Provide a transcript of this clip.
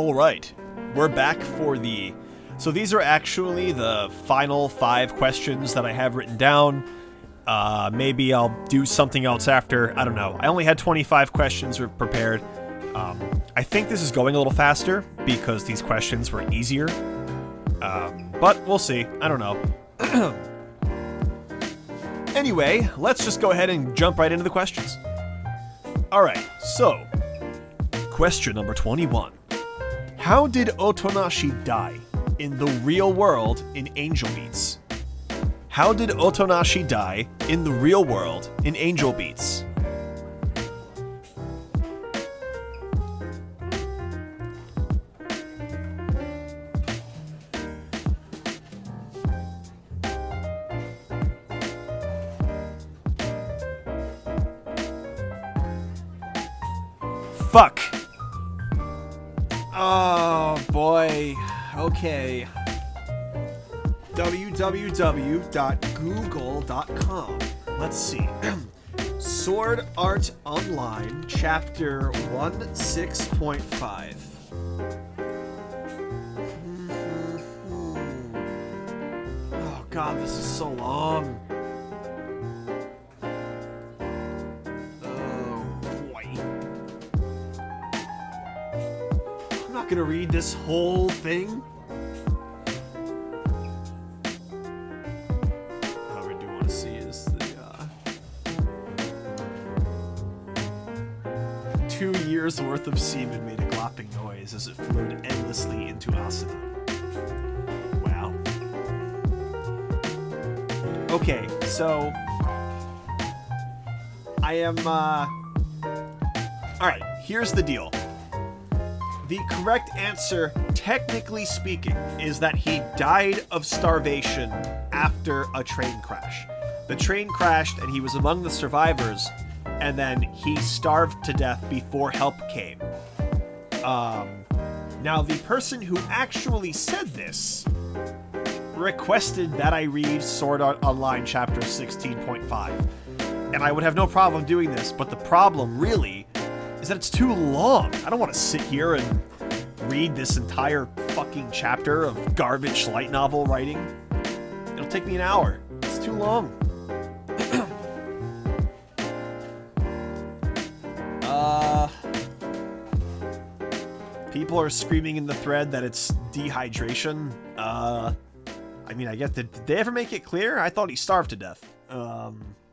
Alright, we're back for the... So these are actually the final 5 questions that I have written down. Maybe I'll do something else after, I don't know. I only had 25 questions prepared. I think this is going a little faster because these questions were easier. But we'll see, I don't know. Anyway, let's just go ahead and jump right into the questions. Alright, so... Question number 21. How did Otonashi die in the real world in Angel Beats? How did Otonashi die in the real world in Angel Beats? Fuck! Oh boy. Okay. www.google.com. Let's see. Sword Art Online, Chapter 16.5. Oh god, this is so long. Gonna read this whole thing. All I do want to see is the 2 years worth of semen made a glopping noise as it flowed endlessly into Asuna. Wow. Okay, so I am alright, here's the deal. The correct answer, technically speaking, is that he died of starvation after a train crash. The train crashed and he was among the survivors, and then he starved to death before help came. Now, the person who actually said this requested that I read Sword Art Online Chapter 16.5. And I would have no problem doing this, but the problem, really, is that it's too long. I don't want to sit here and read this entire fucking chapter of garbage light novel writing. It'll take me an hour. It's too long. People are screaming in the thread that it's dehydration. I mean, I guess, did they ever make it clear? I thought he starved to death.